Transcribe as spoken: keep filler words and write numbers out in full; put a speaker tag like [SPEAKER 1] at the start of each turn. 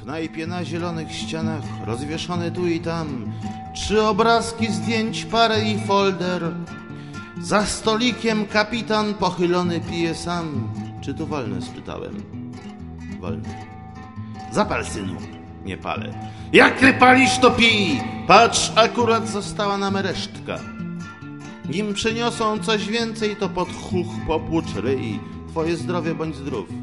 [SPEAKER 1] knajpie na zielonych ścianach, rozwieszone tu i tam, trzy obrazki zdjęć, parę i folder. Za stolikiem kapitan pochylony pije sam. Czy tu wolne? Spytałem. Wolne. Zapal, synu. Nie palę. Jak nie palisz, to pij. Patrz, akurat została nam resztka. Nim przyniosą coś więcej, to pod chuch popłucz ryj. Twoje zdrowie bądź zdrów.